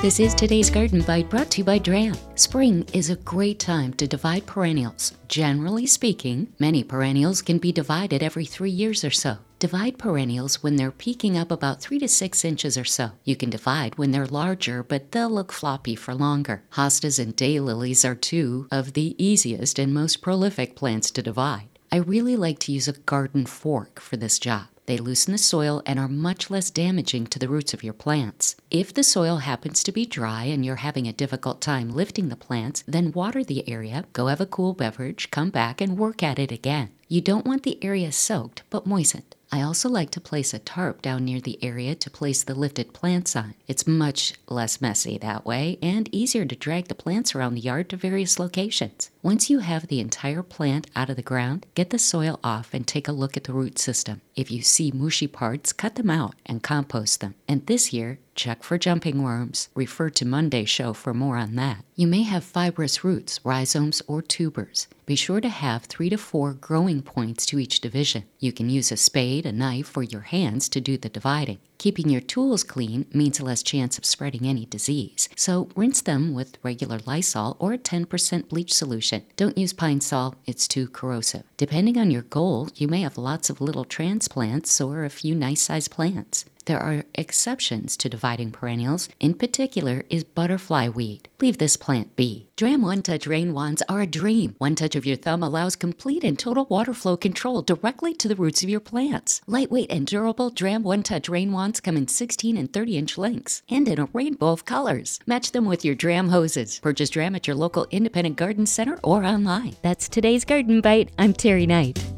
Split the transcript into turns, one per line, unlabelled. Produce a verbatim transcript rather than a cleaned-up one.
This is today's Garden Bite brought to you by Dram. Spring is a great time to divide perennials. Generally speaking, many perennials can be divided every three years or so. Divide perennials when they're peaking up about three to six inches or so. You can divide when they're larger, but they'll look floppy for longer. Hostas and daylilies are two of the easiest and most prolific plants to divide. I really like to use a garden fork for this job. They loosen the soil and are much less damaging to the roots of your plants. If the soil happens to be dry and you're having a difficult time lifting the plants, then water the area, go have a cool beverage, come back and work at it again. You don't want the area soaked, but moistened. I also like to place a tarp down near the area to place the lifted plants on. It's much less messy that way and easier to drag the plants around the yard to various locations. Once you have the entire plant out of the ground, get the soil off and take a look at the root system. If you see mushy parts, cut them out and compost them. And this year, check for jumping worms. Refer to Monday's show for more on that. You may have fibrous roots, rhizomes, or tubers. Be sure to have three to four growing points to each division. You can use a spade, a knife, or your hands to do the dividing. Keeping your tools clean means less chance of spreading any disease, so rinse them with regular Lysol or a ten percent bleach solution. Don't use Pine Sol, it's too corrosive. Depending on your goal, you may have lots of little transplants or a few nice-sized plants. There are exceptions to dividing perennials. In particular is butterfly weed. Leave this plant be. Dram One Touch Rain Wands are a dream. One touch of your thumb allows complete and total water flow control directly to the roots of your plants. Lightweight and durable Dram One Touch Rain Wands come in sixteen and thirty inch lengths and in a rainbow of colors. Match them with your Dram hoses. Purchase Dram at your local independent garden center or online. That's today's Garden Bite. I'm Terry Knight.